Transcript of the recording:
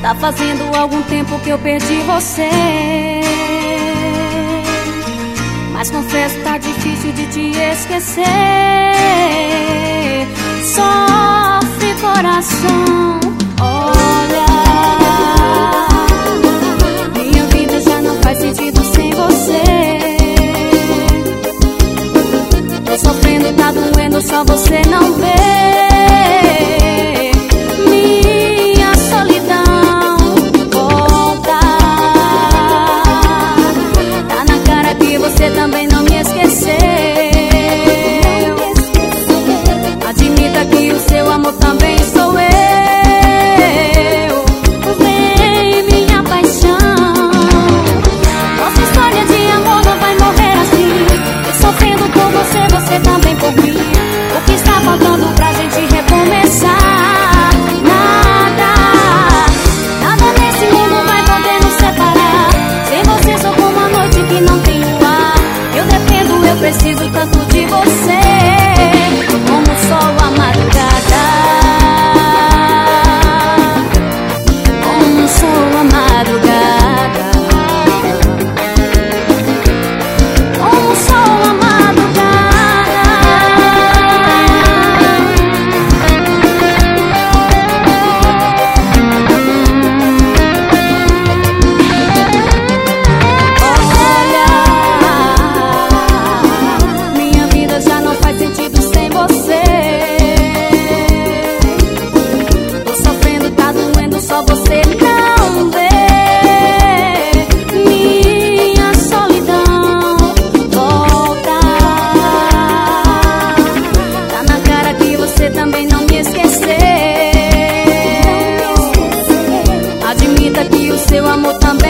Tá fazendo algum tempo que eu perdi você, mas confesso, tá difícil de te esquecer. Sofre coração, olha, minha vida já não faz sentido sem você. Tô sofrendo, tá doendo, só você não vê. Minha solidão, volta. Tá na cara que você também não me esqueceu. Admita que o seu amor também sou eu. Vem, minha paixão, nossa história de amor não vai morrer assim. Eu sofrendo por você, você também por mim. O que está faltando pra gente recomeçar? Nada, nada nesse mundo vai poder nos separar. Sem você sou como uma noite que não tem luar. Eu dependo, eu preciso tanto de você, como o sol à madrugada, como o sol à madrugada, como o sol à madrugada. Olha, minha vida já não faz sentido sem você. Tô sofrendo, tá doendo, só você não vê. Minha solidão, volta. Tá na cara que você também não me esqueceu. Admita que o seu amor também